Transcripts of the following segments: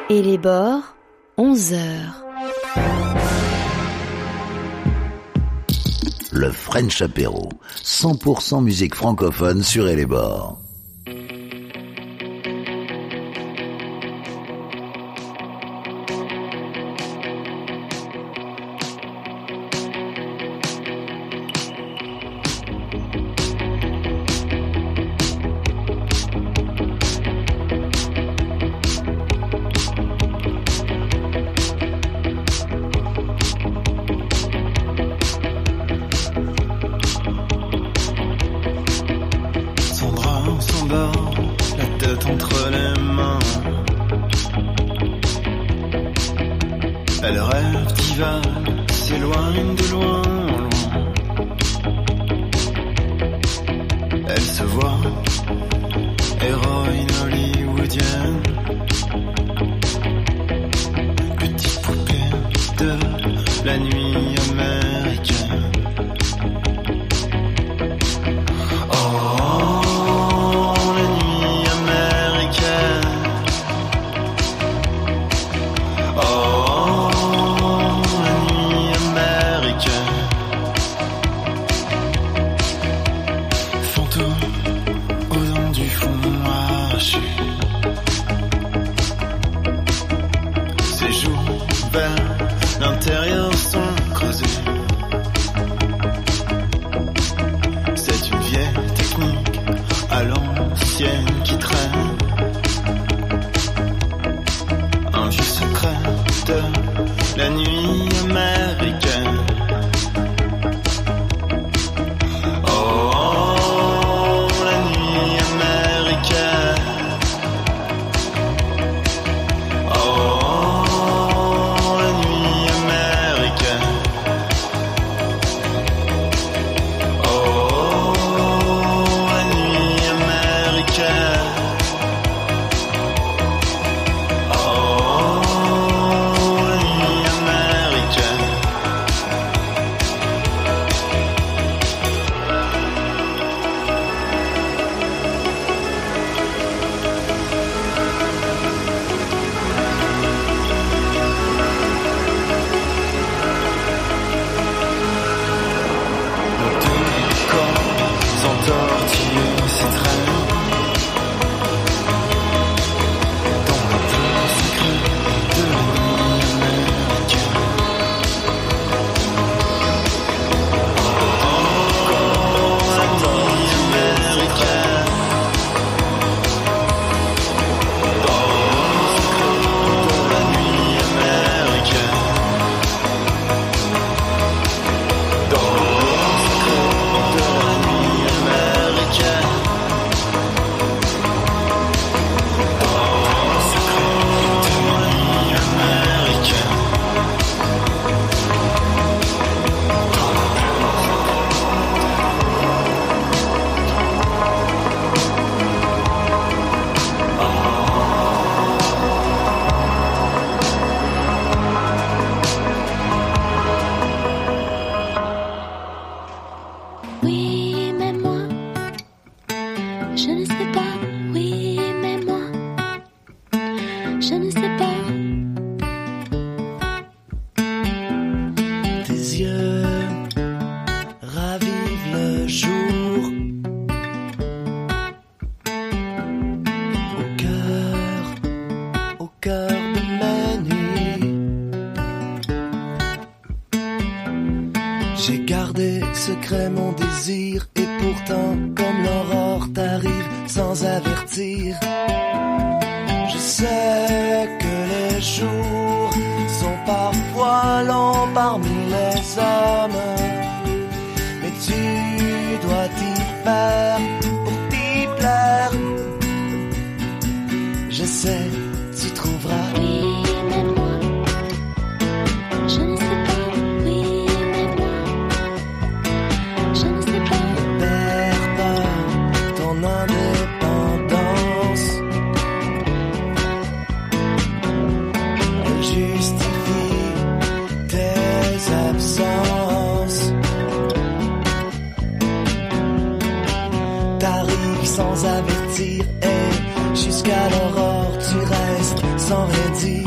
Et les bords, 11h. Le French Apéro, 100% musique francophone sur Et les bords. Elle rêve divague, s'éloigne de loin en loin. Elle se voit, héroïne hollywoodienne. Petite poupée de la nuit américaine. Oh, la nuit américaine. Oh, la nuit américaine. Fantôme aux dents du fond arraché. Ses joues vers l'intérieur sont creusées. C'est une vieille technique à l'ancienne qui traîne. Un vieux secret de la nuit américaine. Oh, la nuit américaine. Oh, la nuit américaine. Oh, la nuit américaine. Oui, mais moi, je ne sais pas. Oui, mais moi, je ne sais pas. Tes yeux ravivent le jour. Au cœur de ma nuit. J'ai gardé secret mon désir et pourtant comme l'aurore t'arrive sans avertir. Je sais que les jours sont parfois longs parmi les hommes, mais tu dois t'y faire pour t'y plaire. Je sais, tu trouveras. Oui, mais moi, je ne sais pas. Oui, mais moi, je ne sais pas. Ne perds pas ton indépendance. Elle justifie tes absences. T'arrives sans avertir et jusqu'à l'aurore tu restes sans rien dire.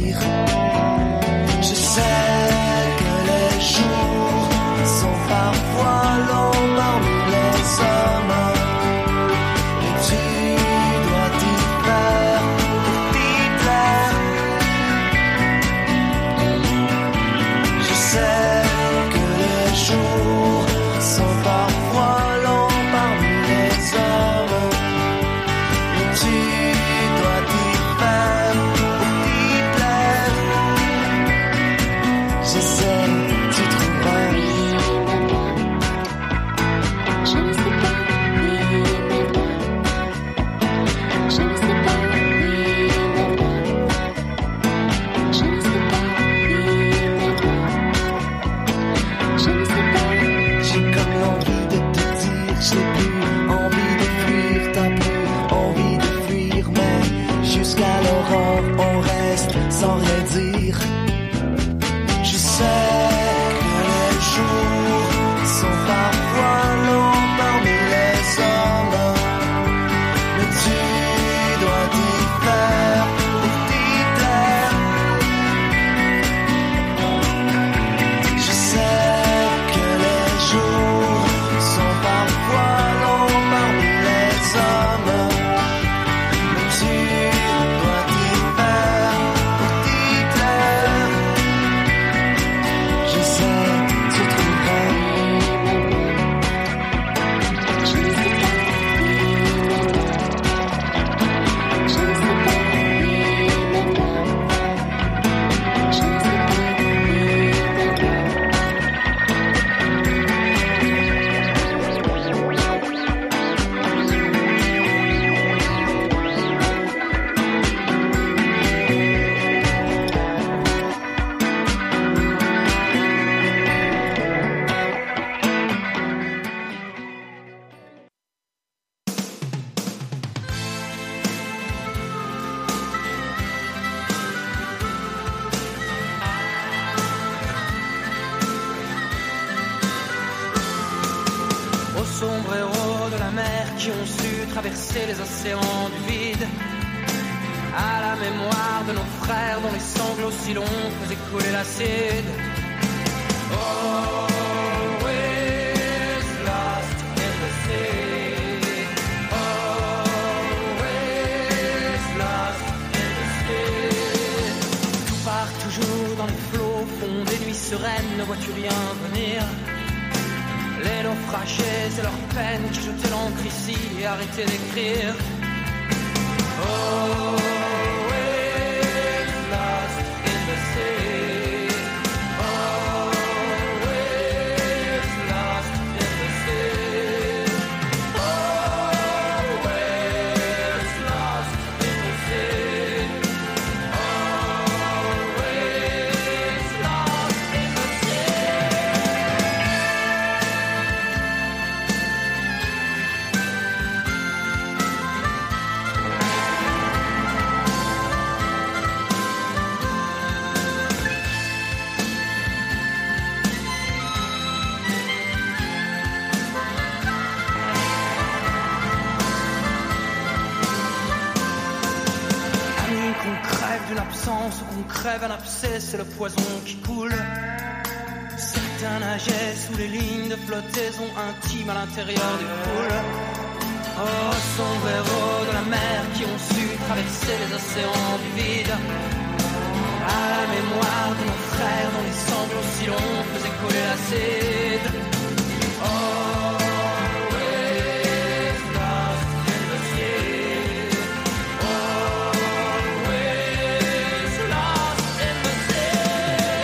ont su traverser les océans du vide. À la mémoire de nos frères dont les sanglots si longs faisaient couler l'acide. Always lost in the sea. Always lost in the sea. Tout part toujours dans les flots, fond des nuits sereines, ne vois-tu rien venir? Les naufragés et leurs peines qui jetaient l'encre ici et arrêtaient d'écrire. Always lost in the sea. Always lost in the sea. Always lost in the sea. Always lost in the d'une absence ou qu'on crève un abcès, c'est le poison qui coule. Certains nageaient sous les lignes de flottaison intime à l'intérieur des poules. Oh, sombres héros de la mer qui ont su traverser les océans du vide. À la mémoire de nos frères dont les sanglots si longs faisaient couler l'acide. Always lost in the sea. Always lost in the sea.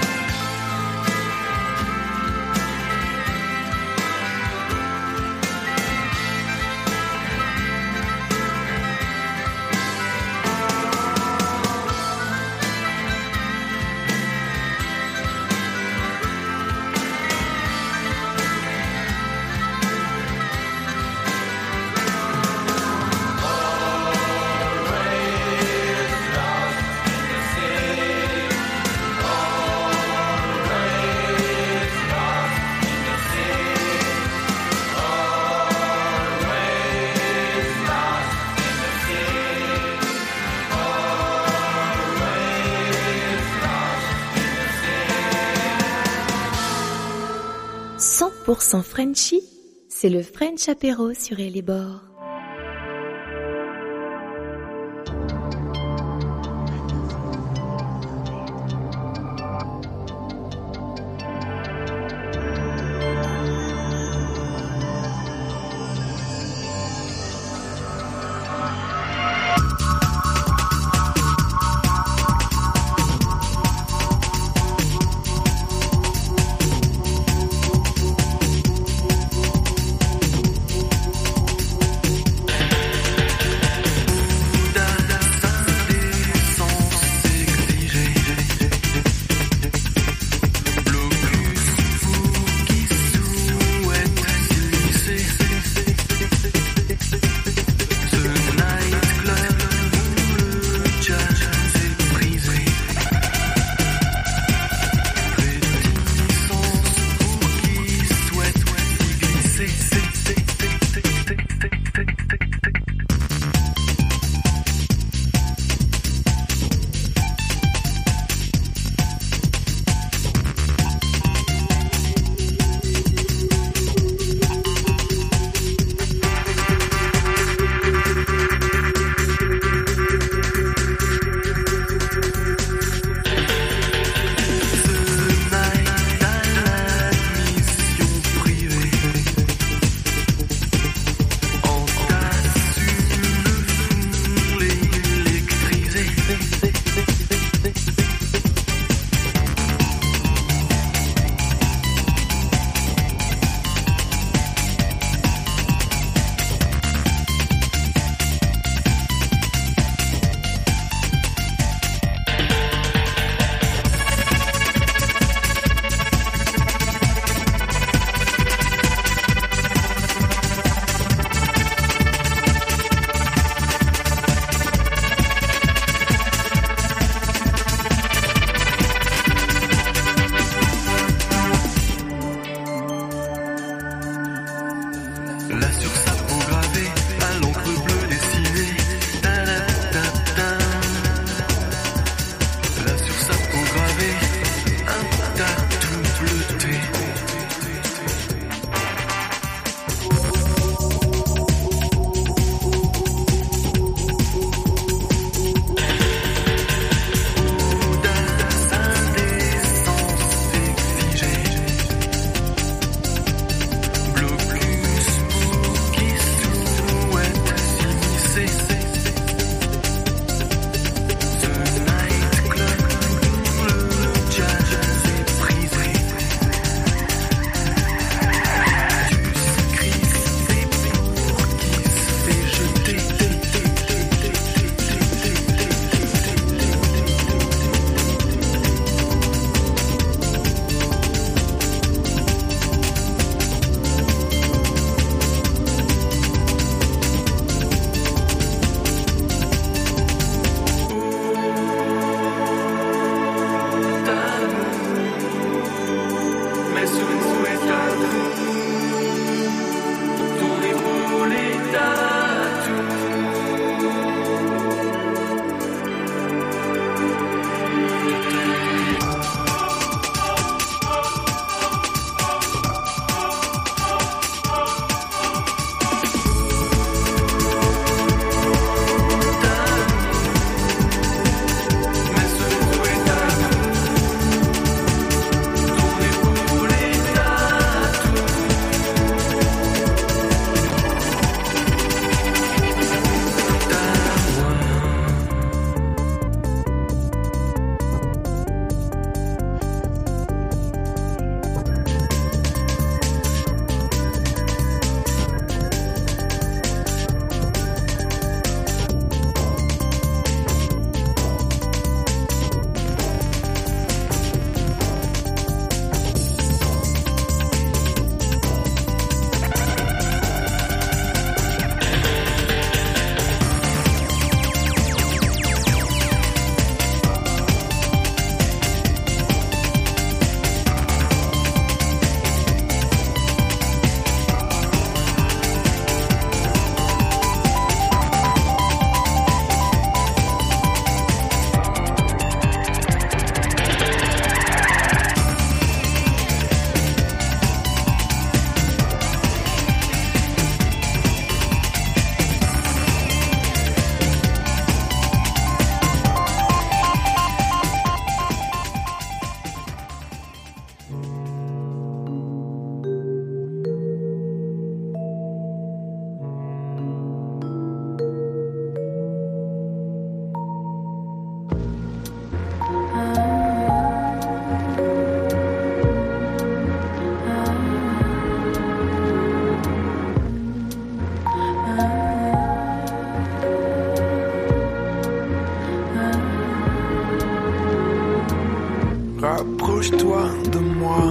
100% Frenchy, c'est le French Apéro sur les bords. Approche-toi de moi.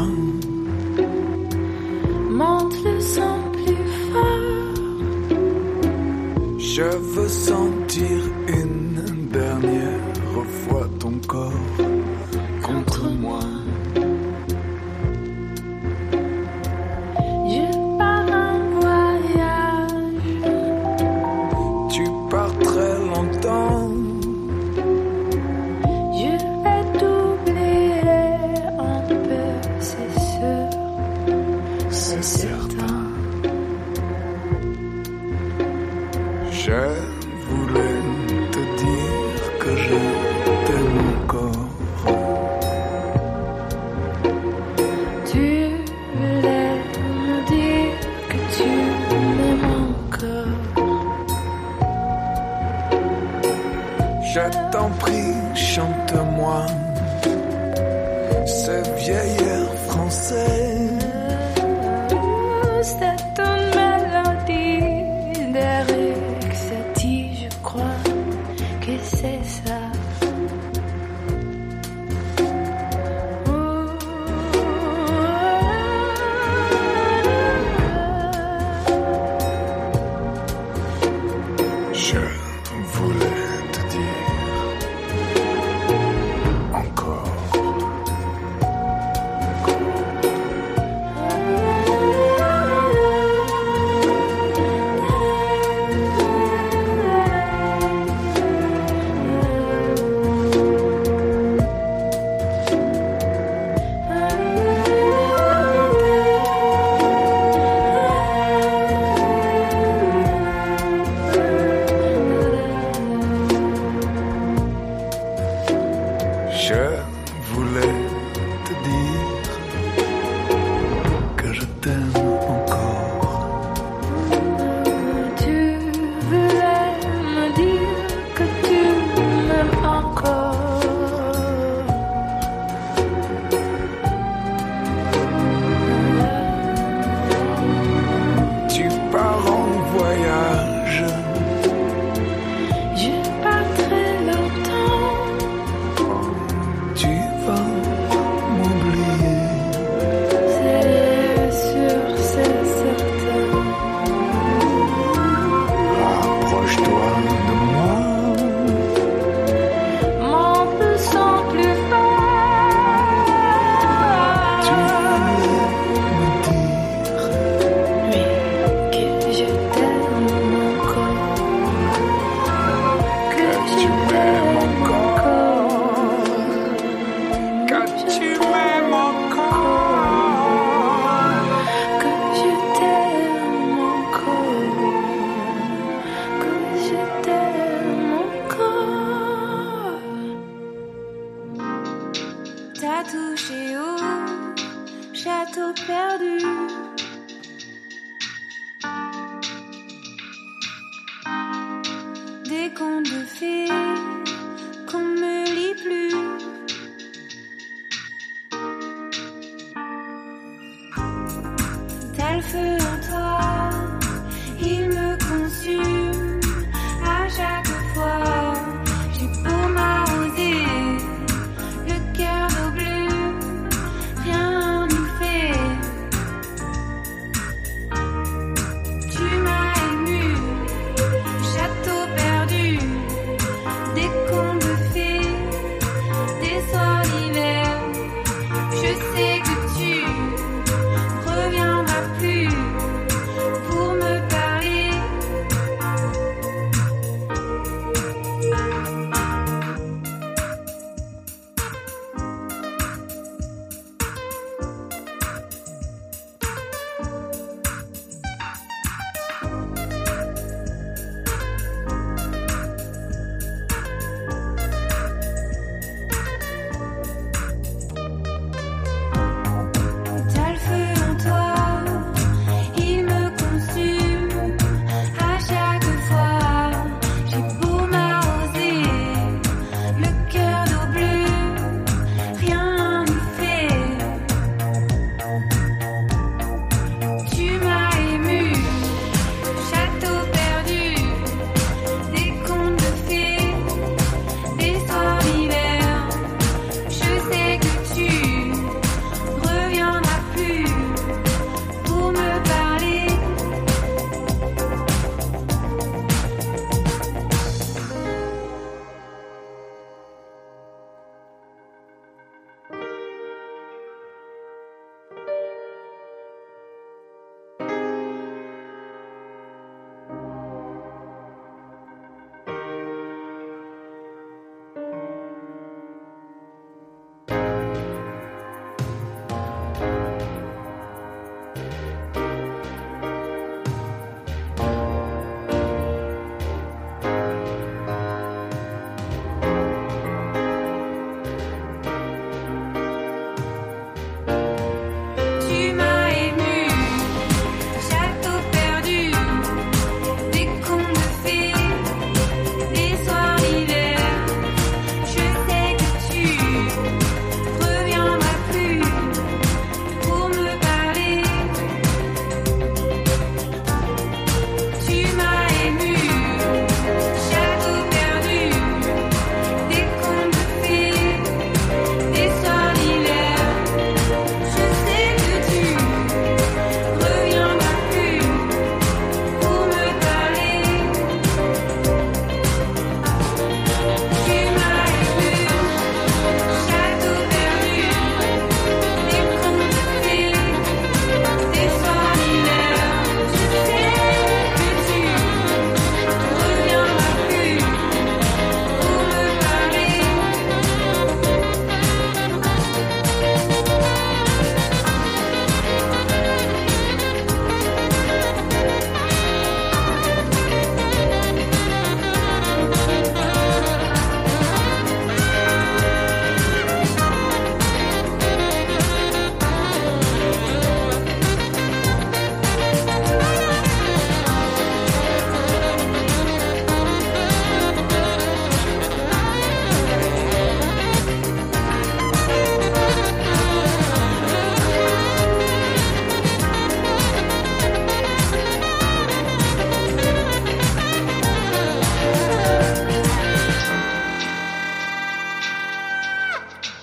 Monte le son plus fort. Je veux sentir une dernière fois ton corps contre moi. Je pars en voyage. Tu pars très longtemps. Je vais t'oublier un peu, c'est sûr, C'est certain. Je voulais te dire que je t'aime encore. Tu voulais me dire que tu m'aimes encore. Je t'en prie, chante-moi ce vieil air français. C'est une mélodie d'Eric Satie, je crois que c'est ça. Je voulais te dire encore. Je voulais te dire que je t'aime encore. Tu voulais me dire que tu m'aimes encore. Tu pars en voyage. Je pars très longtemps. Tu vas m'oublier. C'est sûr, c'est certain. Approche-toi de moi. Monte le son plus fort. Tu voulais me dire Que je t'aime encore. Que tu m'aimes encore. que tu m'aimes encore. Que je t'aime encore. Que je t'aime encore. T'as touché au château perdu. Des contes de fées qu'on me lit plus. T'as le feu en toi, il me consume à chaque fois. J'ai beau m'arroser, le cœur d'eau bleue, rien n'y fait. Tu m'as ému, château perdu, des contes de fées, des soirs d'hiver. Je sais que tu reviendras plus.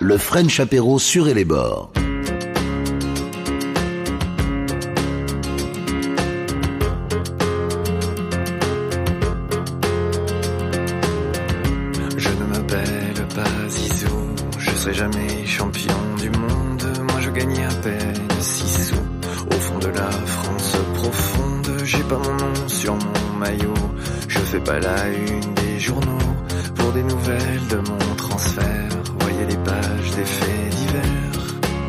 Le French Apéro sur et les bords. Je ne m'appelle pas Zizou, je serai jamais champion du monde. Moi je gagnais à peine 6 sous. Au fond de la France profonde, j'ai pas mon nom sur mon maillot. Je fais pas la une des journaux pour des nouvelles de mon transfert. Voyez les pages des faits divers,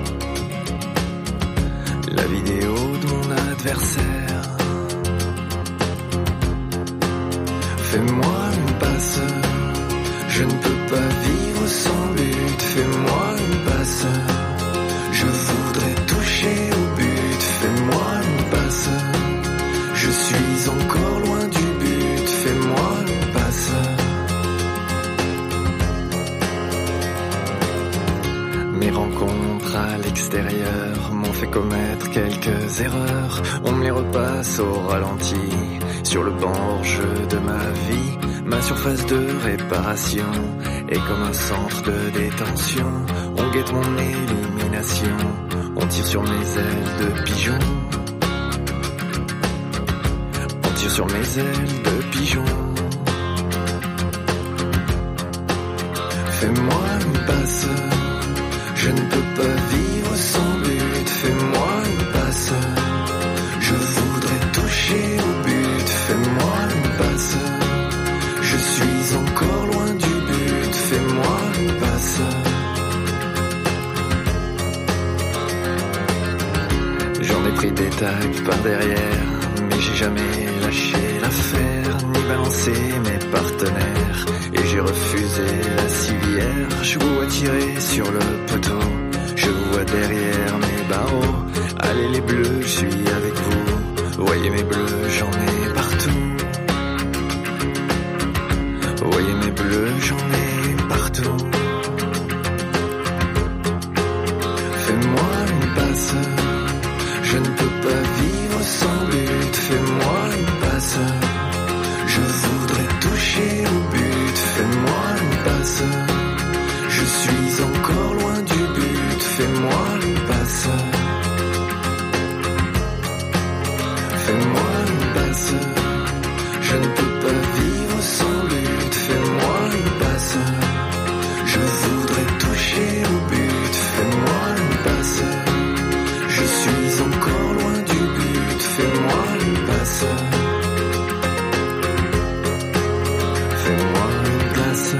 la vidéo de mon adversaire. Fais-moi une passe, je ne peux pas vivre sans but. Fais-moi une passe, je voudrais toucher au but. Fais-moi une passe, je suis encore loin du but. Fais-moi une passe. Mes rencontres à l'extérieur m'ont fait commettre quelques erreurs. On me les repasse au ralenti sur le banc hors-jeu de ma vie. Ma surface de réparation est comme un centre de détention. On guette mon élimination, on tire sur mes ailes de pigeon. On tire sur mes ailes de pigeon. Fais-moi une passe, je ne peux pas vivre sans but. Fais-moi une passe, je voudrais toucher au but. Fais-moi une passe, je suis encore loin du but. Fais-moi une passe. J'en ai pris des tags par derrière, mais j'ai jamais lâché l'affaire, ni balancé mes partenaires. Et j'ai refusé la civière. Je vous vois tirer sur le poteau, je vous vois derrière mes barreaux. Allez les bleus, je suis avec vous. Voyez mes bleus, j'en ai partout. Voyez mes bleus, j'en ai partout. Fais-moi une passe, je ne peux pas vivre sans but. Fais-moi une passe, je voudrais toucher au but. Fais-moi une passe, je suis encore loin du but. Fais-moi une passe. Fais-moi une passe, je ne peux pas vivre sans but. Fais-moi une passe, je voudrais toucher au but. Fais-moi une passe, je suis encore loin du but. Fais-moi une passe. Fais-moi une passe.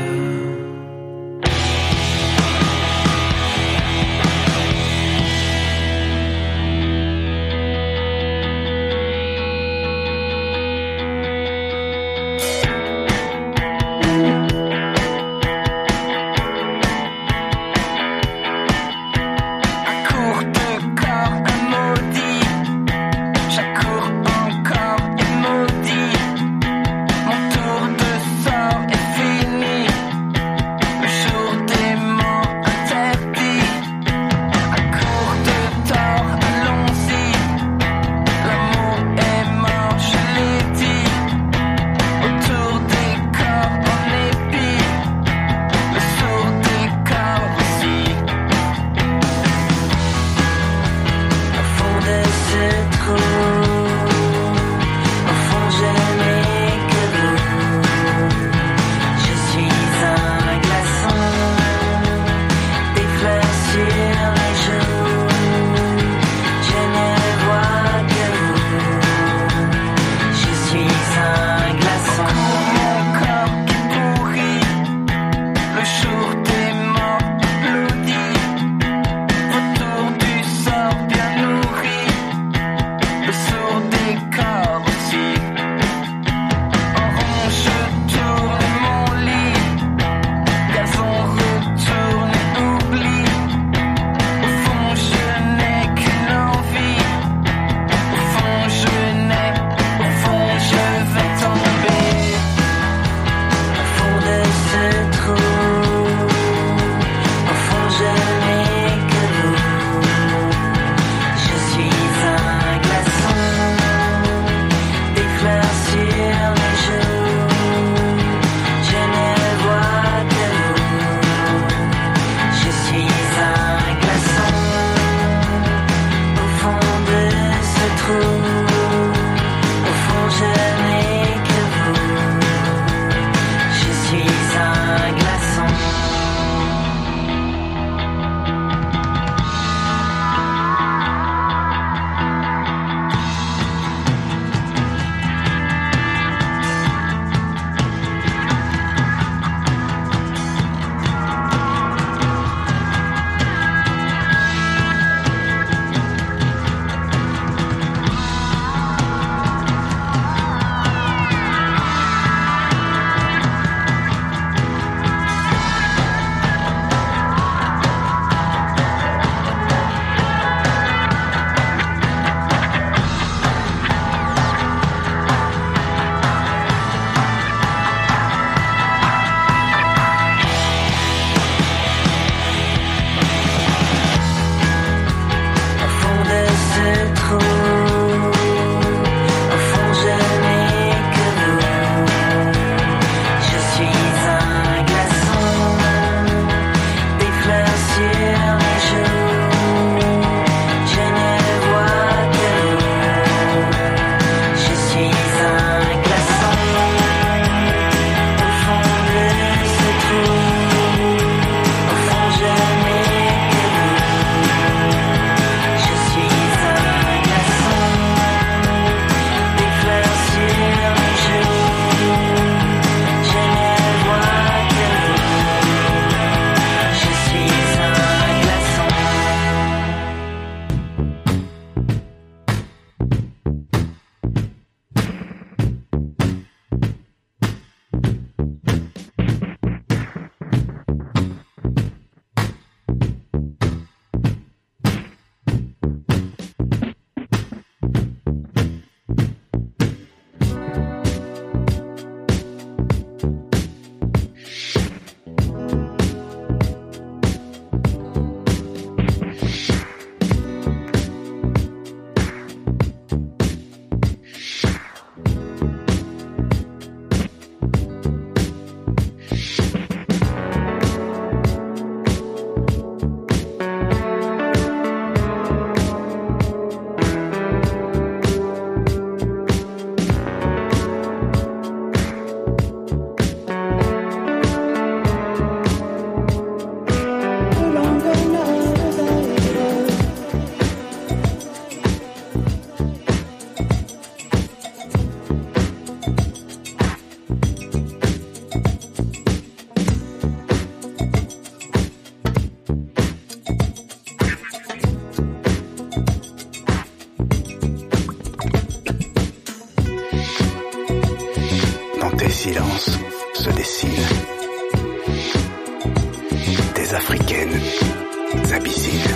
des africaines abyssines.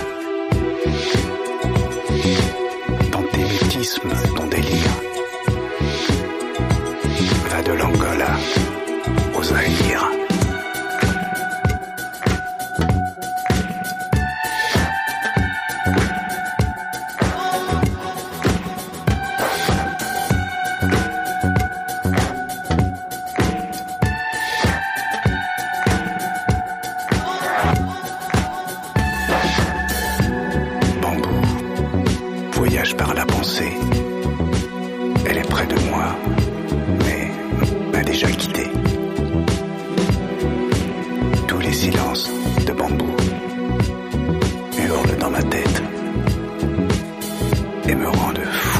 Dans tes mutismes, ton délire va de l'Angola au Zaïre. Par la pensée, elle est près de moi, mais m'a déjà quitté. Tous les silences de bambou hurlent dans ma tête et me rendent fou.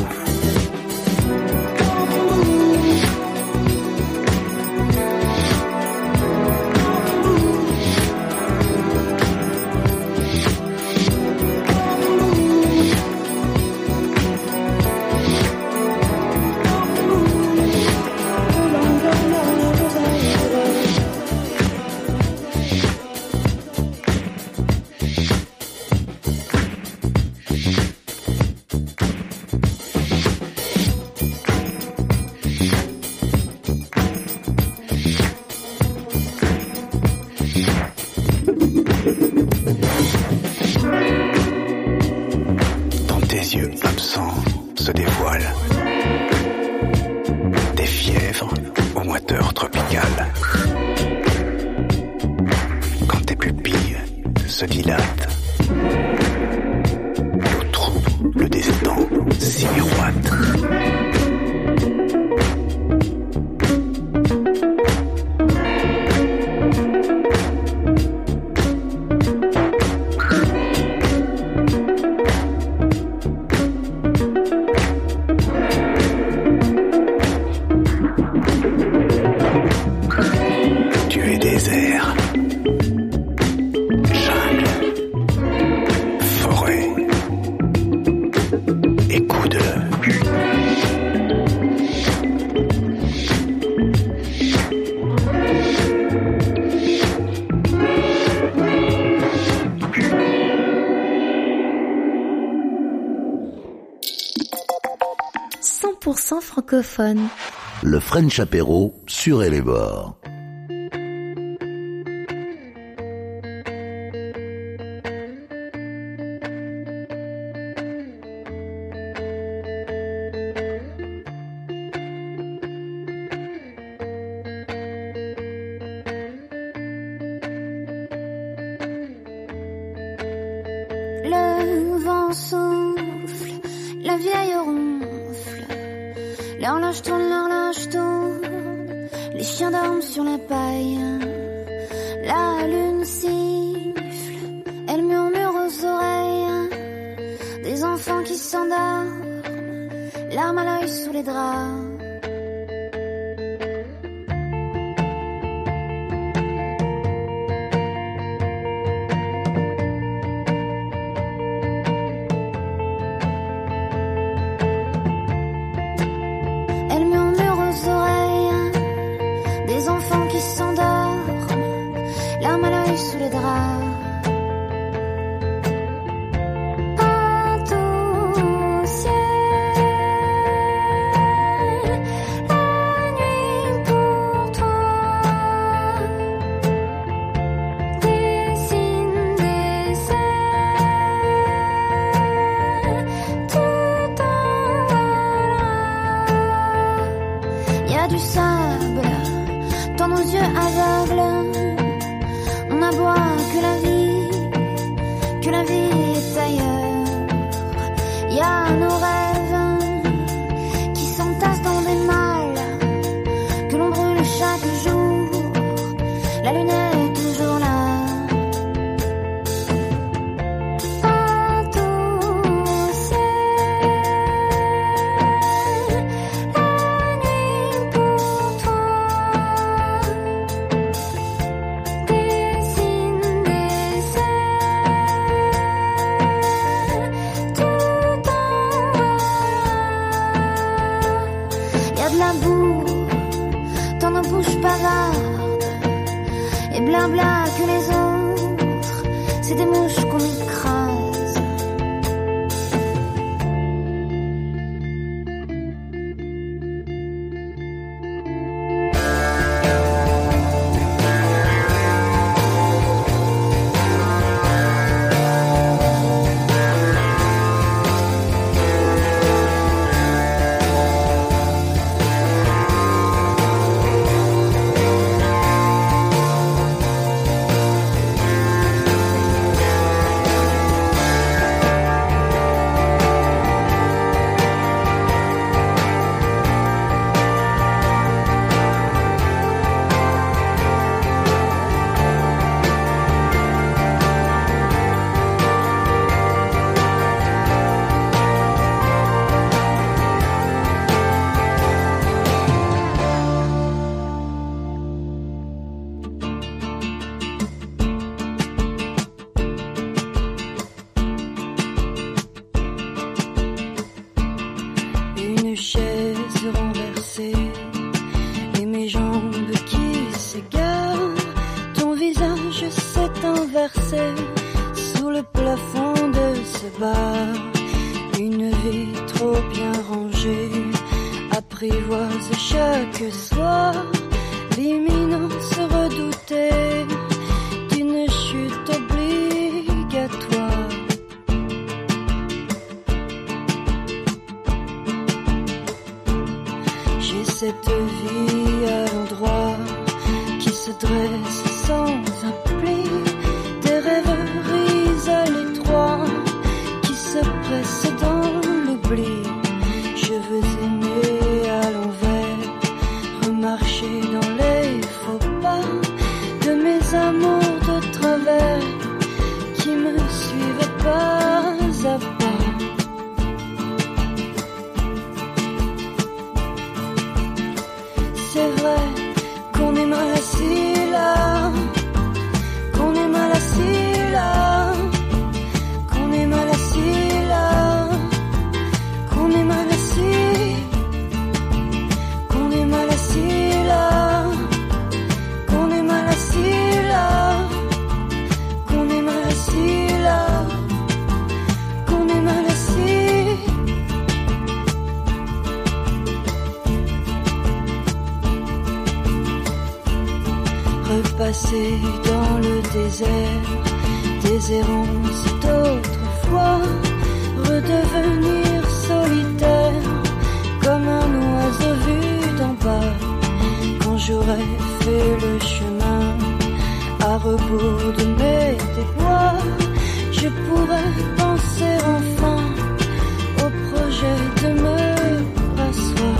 Se dévoilent des fièvres aux moiteurs tropicales. Quand tes pupilles se dilatent, l'eau trouble des étangs s'y miroite. Francophone. Le French Apéro sur les bords. Le vent souffle, la vieille ronfle. L'horloge tourne, les chiens dorment sur la paille. La lune siffle, elle murmure aux oreilles des enfants qui s'endorment, larmes à l'œil sous les draps. Sous les draps. c'est des mouches qu'on écrase. Sous le plafond de ce bar, une vie trop bien rangée apprivoise chaque soir l'imminence redoutée d'une chute obligatoire. J'ai cette vie à l'endroit qui se dresse sans un pli, des rêveries à l'étroit qui se pressent dans l'oubli. Je veux aimer à l'envers, remarcher dans les faux pas de mes amours de travers qui me suivent pas à pas. C'est vrai qu'on est mal assis là, qu'on est mal assis là, qu'on est mal assis là, qu'on est mal assis, qu'on est mal assis là, qu'on est mal assis là, qu'on est mal assis là, qu'on est mal assis. Repasser dans le désert, des errances d'autrefois, redevenir solitaire comme un oiseau vu d'en bas. Quand j'aurai fait le chemin à rebours de mes déboires, je pourrai penser enfin au projet de me rasseoir.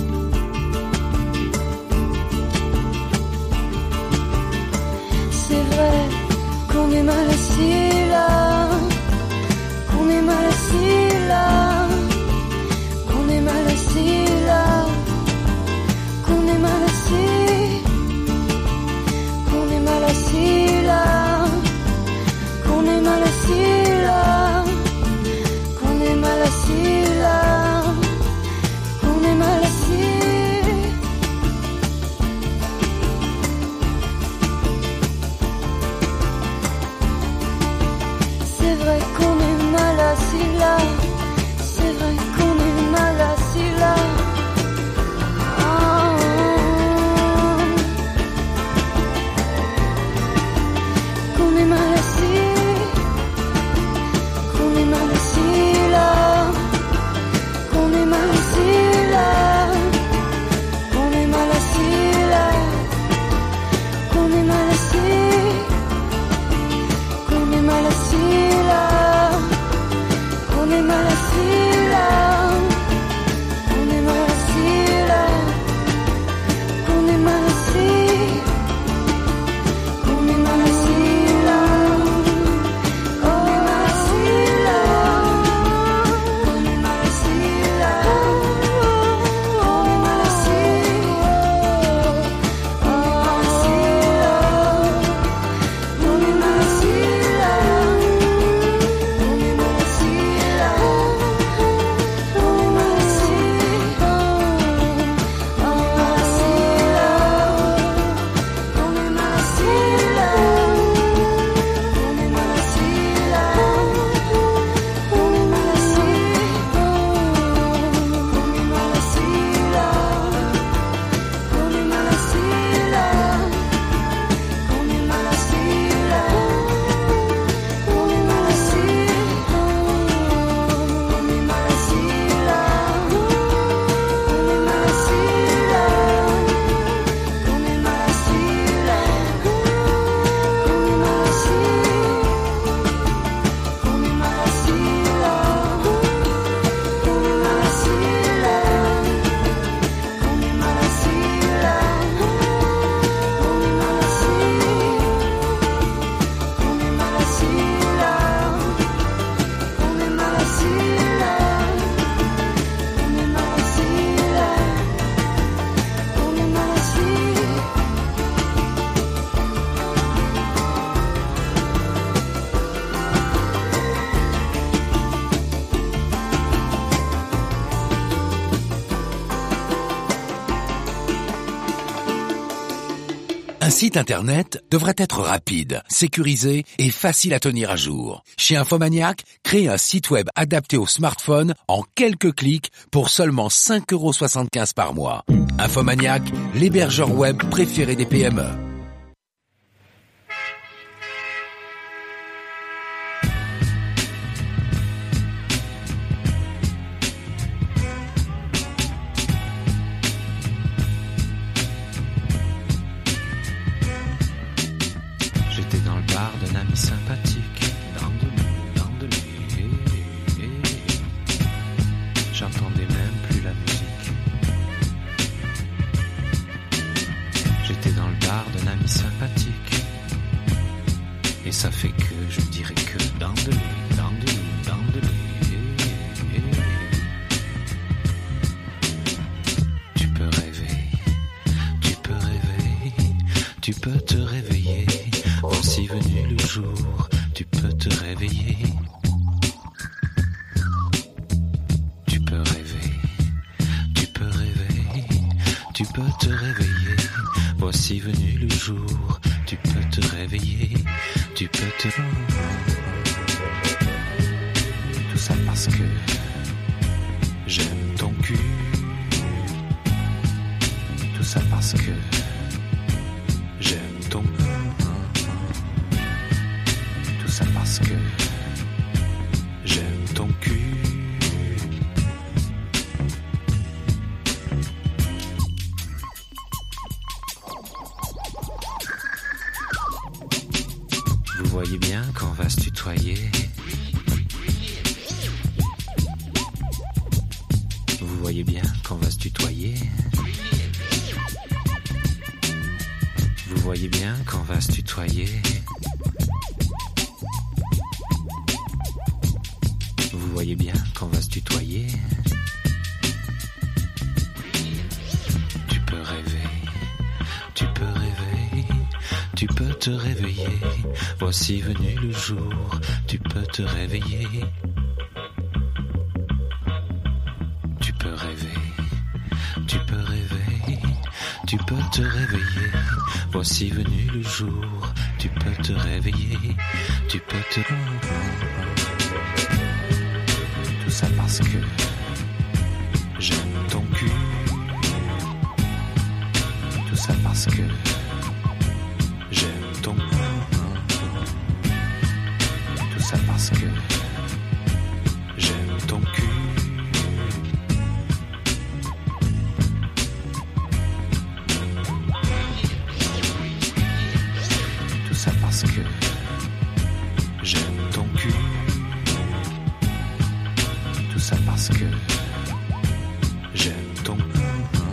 C'est vrai qu'on est mal assis là, qu'on est mal assis là, qu'on est mal assis là, qu'on est mal assis, qu'on est mal assis là, qu'on est mal assis là, qu'on est mal assis là, qu'on est mal assis. C'est vrai qu'on est mal assis là, c'est vrai qu'on est mal assis là. Oh. Qu'on est mal assis, qu'on est mal assis là, qu'on est mal assis là, qu'on est mal assis là, qu'on est mal assis, qu'on est mal assis là, qu'on est mal assis là, qu'on est mal assis là, qu'on est mal assis, qu'on est mal assis là. site internet devrait être rapide, sécurisé et facile à tenir à jour. Chez Infomaniac, créez un site web adapté au smartphone en quelques clics pour seulement 5,75 € par mois. Infomaniac, l'hébergeur web préféré des PME. D'un ami sympathique, j'entendais même plus la musique. J'étais dans le bar d'un ami sympathique, et ça fait que je dirais que dandelé. Tu peux rêver, tu peux te réveiller. Voici venu le jour, tu peux te réveiller. Tu peux rêver, tu peux te réveiller. Voici venu le jour, tu peux te réveiller. Tu peux te... Tout ça parce que j'aime ton cul. Tout ça parce que j'aime ton cul. Tout ça parce que j'aime ton cul. Vous voyez bien qu'on va se tutoyer. Vous voyez bien qu'on va se tutoyer. Vous voyez bien qu'on va se tutoyer. Vous voyez bien qu'on va se tutoyer. Tu peux rêver, tu peux rêver, tu peux te réveiller. Voici venu le jour, tu peux te réveiller. Tu peux rêver, tu peux rêver, tu peux te réveiller. Voici venu le jour, tu peux te réveiller. Tu peux te... Tout ça parce que j'aime ton cul. Tout ça parce que j'aime ton cul. Tout ça parce que j'aime ton cul. Tout ça parce que j'aime ton cul. Tout ça parce que j'aime ton cul.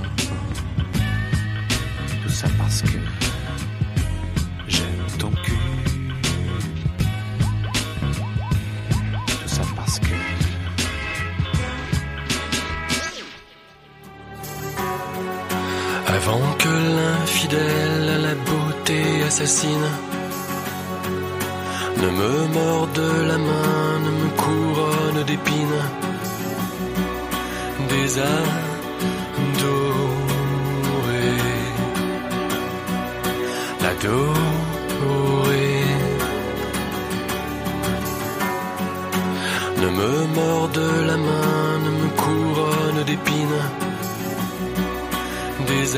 Tout ça parce que j'aime ton cul. Tout ça parce que... Avant que l'infidèle à la beauté assassine ne me morde la main, ne me couronne d'épines, des adorés, l'adoré, ne me morde la main, ne me couronne d'épines, des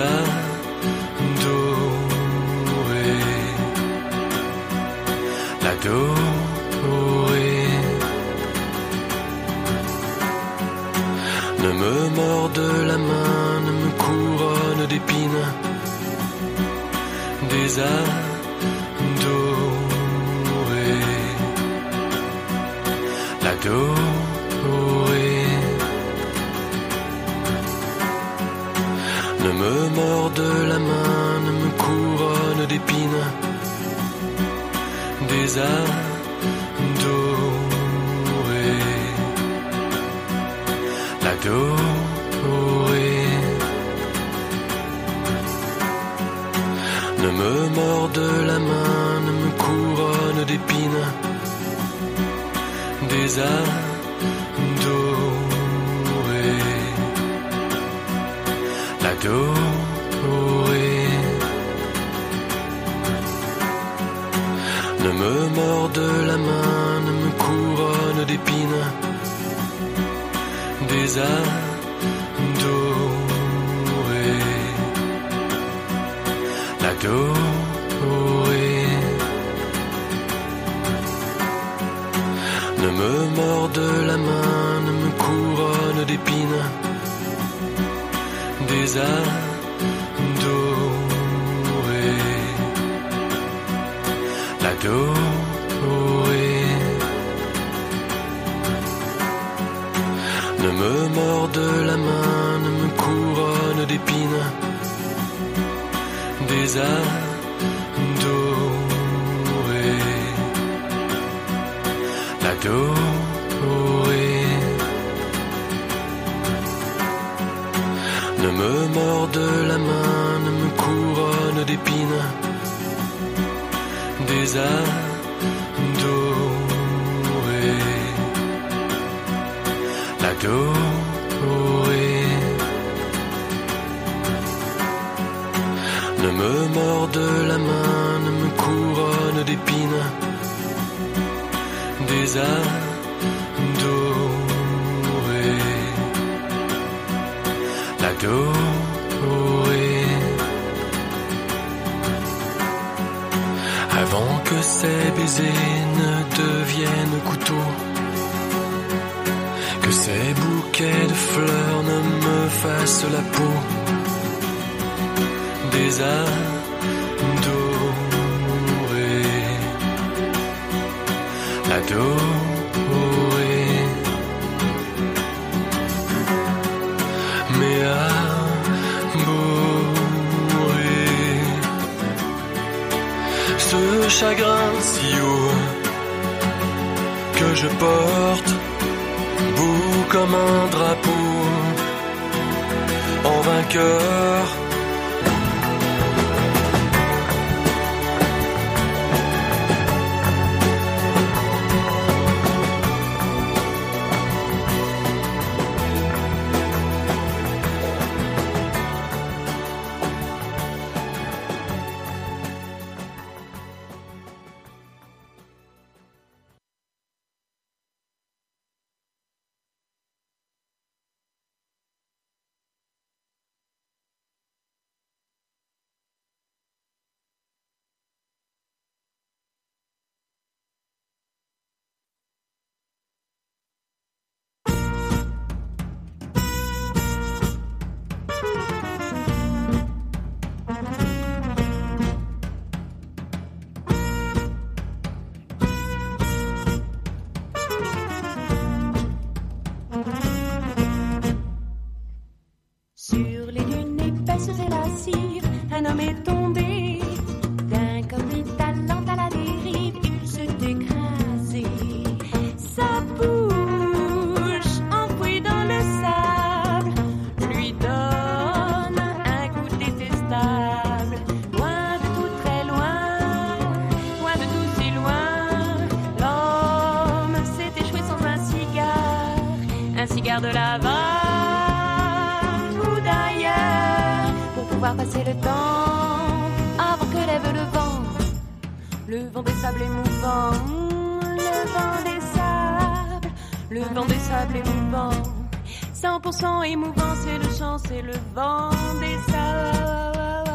adorés, l'adoré, ne me morde la main, ne me couronne d'épines, des adorés, l'adoré, ne me morde la main, ne me couronne d'épines, des adorés, l'adoré, ne me morde la main, ne me couronne d'épines, des adorés, l'adoré, morde la main, ne me couronne d'épines, des adorés, l'adoré. Ne me morde la main, ne me couronne d'épines, des adorés, l'adoré. Ne me morde la main, ne me couronne d'épines, des adorés, l'adoré. Ne me morde la main, ne me couronne d'épines, des adorés, l'adoré. Ne me morde la main, ne me couronne d'épines, des adorés, l'adoré. Avant que ces baisers ne deviennent couteaux, que ces bouquets de fleurs ne me fassent la peau, des adorés, l'adoré. Mais abhorré, ce chagrin si haut que je porte, beau comme un drapeau, en vainqueur. Sur les dunes épaisses et la cire, un homme est tombé. D'incognita lente à la dérive, il s'est écrasé. Sa bouche, enfouie dans le sable, lui donne un goût détestable. Loin de tout, très loin de tout, si loin, l'homme s'est échoué sans un cigare de l'Havane. Passer le temps avant que lève le vent des sables émouvants, le vent des sables, le vent des sables émouvants, 100% émouvant, c'est le chant, c'est le vent des sables.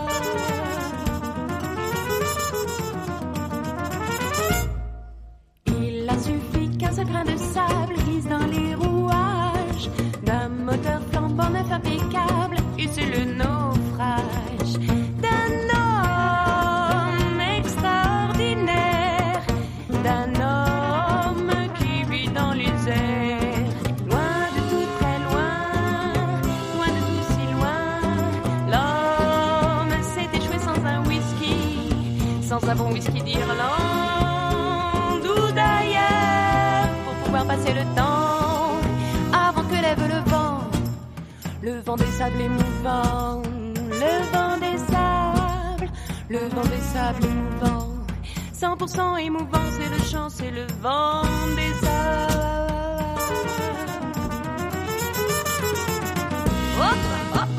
Il a suffi qu'un seul grain de sable glisse dans les rouages d'un moteur flambant neuf impeccable, et c'est le naufrage d'un homme extraordinaire, d'un homme qui vit dans les airs, loin de tout, très loin de tout, si loin. L'homme s'est échoué sans un whisky, sans un bon whisky d'Irlande ou d'ailleurs, pour pouvoir passer le temps avant que lève le vent des sables émouvants, le vent des sables, le vent des sables émouvants, 100% émouvant, c'est le chant, c'est le vent des sables. Hop, hop.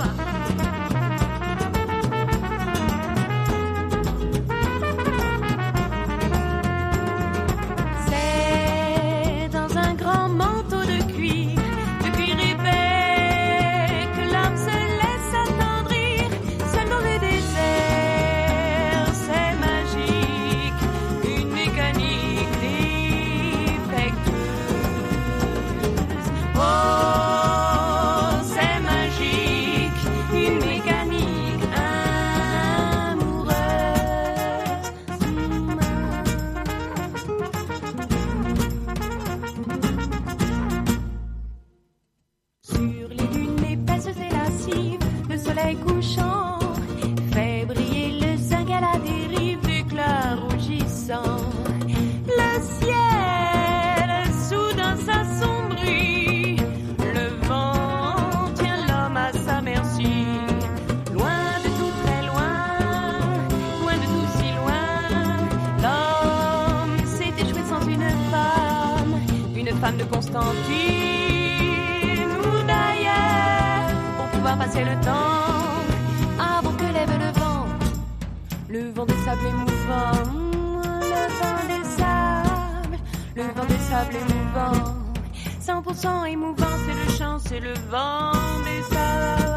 une femme de Constantine ou d'ailleurs, pour pouvoir passer le temps avant que lève le vent des sables émouvants, le vent des sables émouvants, 100% émouvant, c'est le chant, c'est le vent des sables.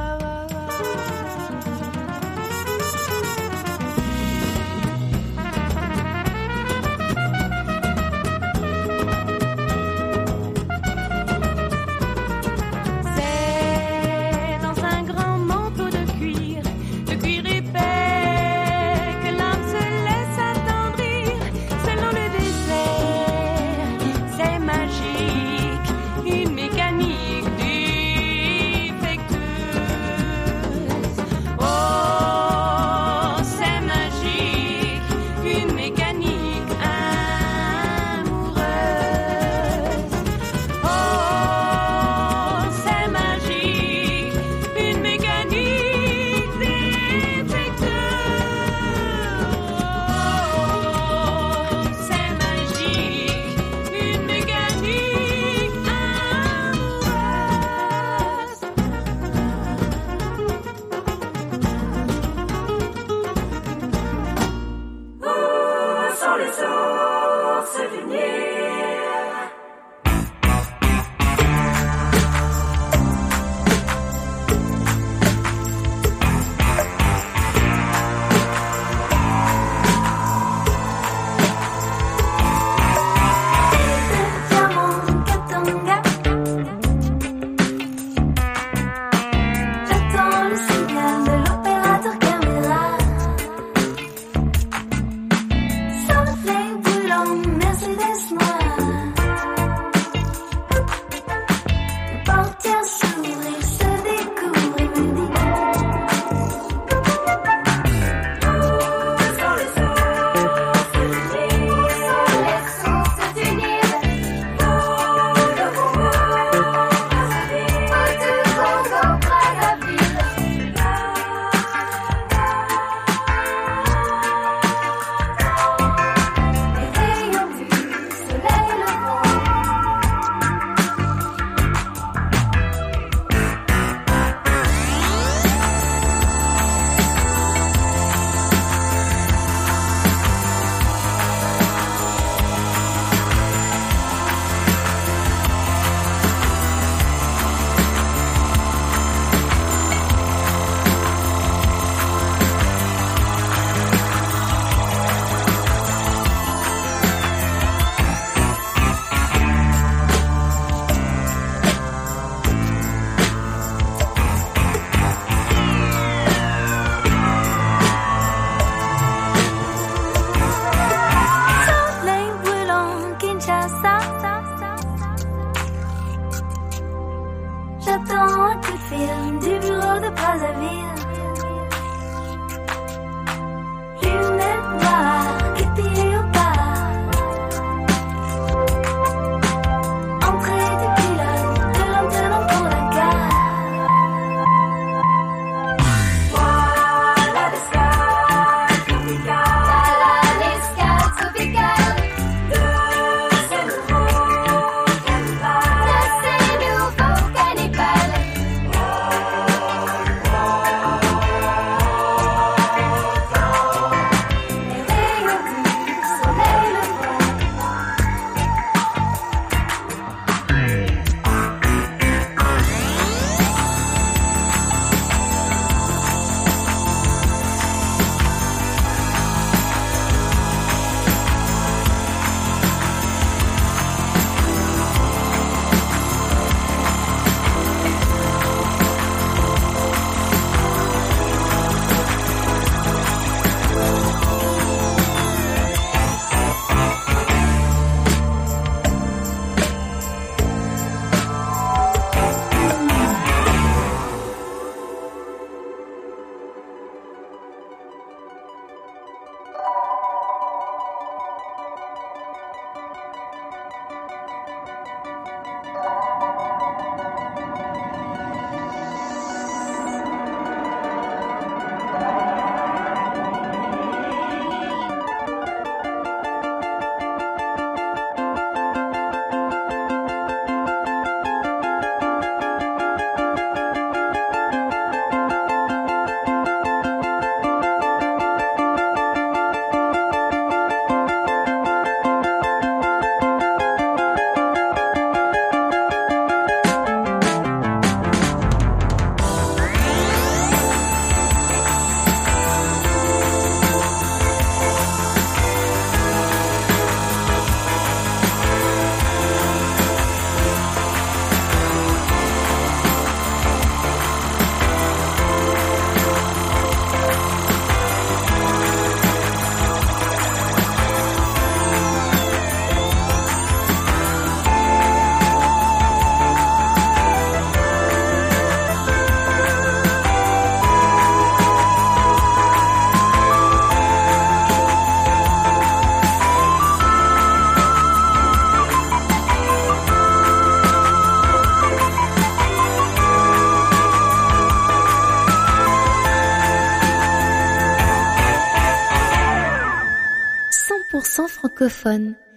francophone